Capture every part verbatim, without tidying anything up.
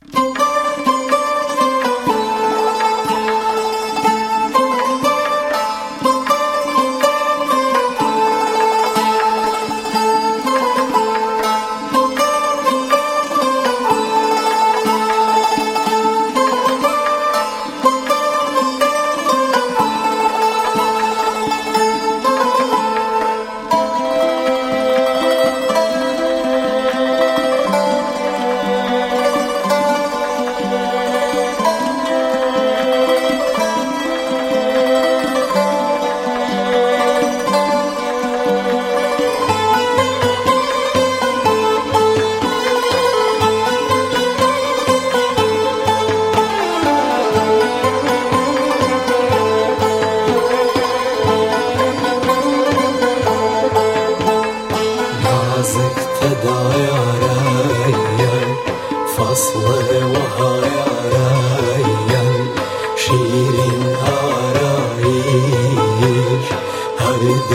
فصل وهايا شيرين آرائش هرد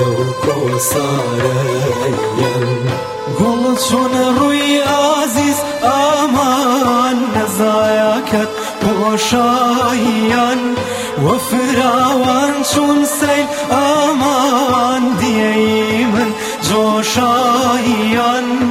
وكوساريا قلتشون روي عزيز أمان نزاياكت بوشايا وفراوان شون سيل أمان ديمن جوشايا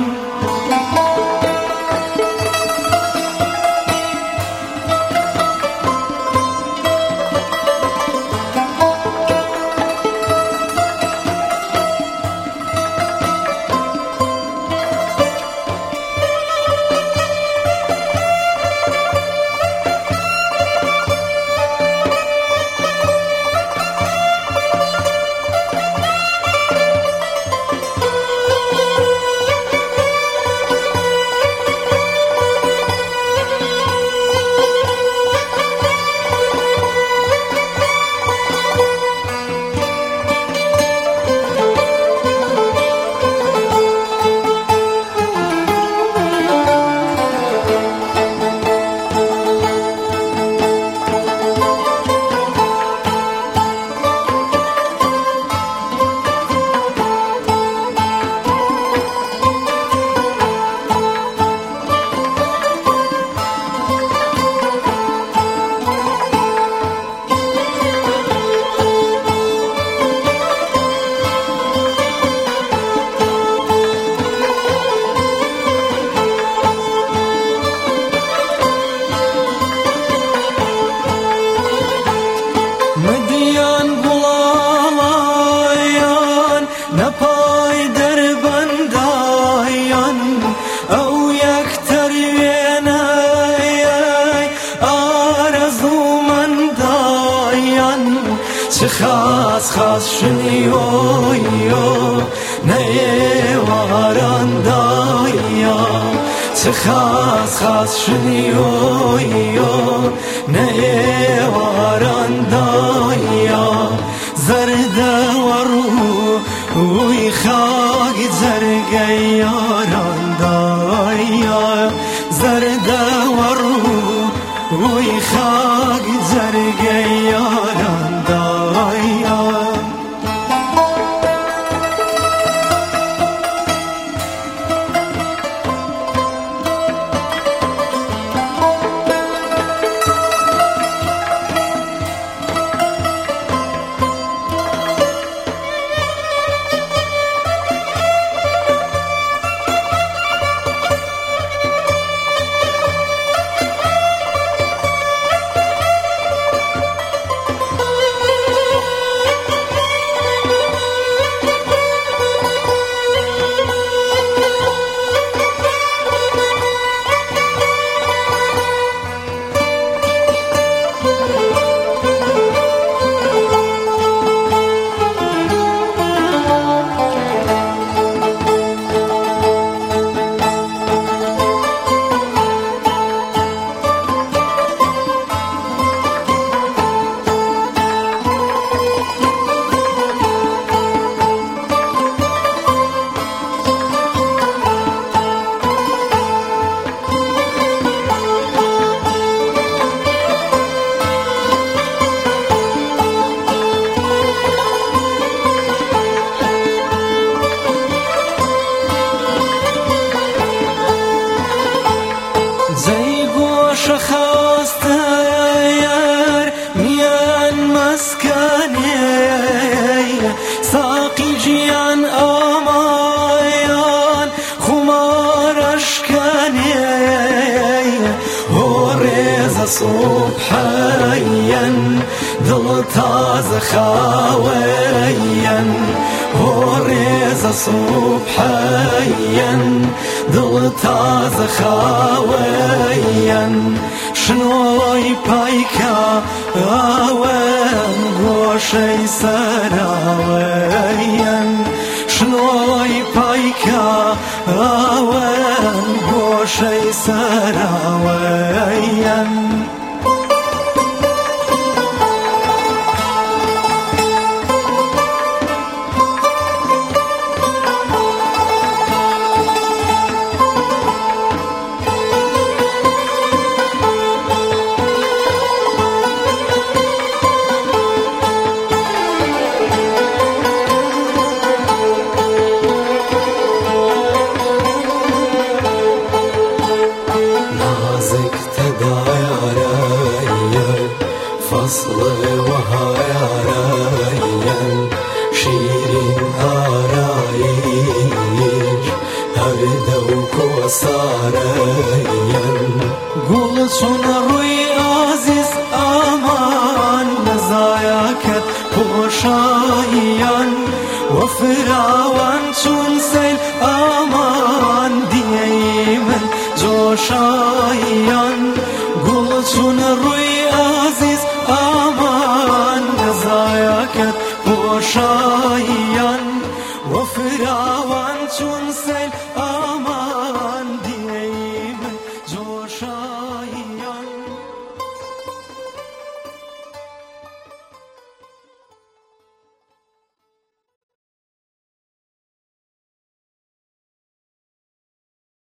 خاص خاص شنيويو نيواران دايا خاص خاص شنيويو نيواران دايا زرد ورو ويخاق زرقياران دايا زرد ورو ويخاق زرقياران صبحيا دل تازه خاويا هوريز صبحيا دل تازه خاويا شنوي بايكا آوان گوشي سراويا شنوي بايكا آوان گوشي سراويا فصل وهارايا شيرين آرايش هردوك وصارايا قلتون روي عزيز آمان نزاياك بوشايا وفراوان چون سيل آمان ديمن جوشايا قلتون روي عزيز آمان نزاياك بوشايا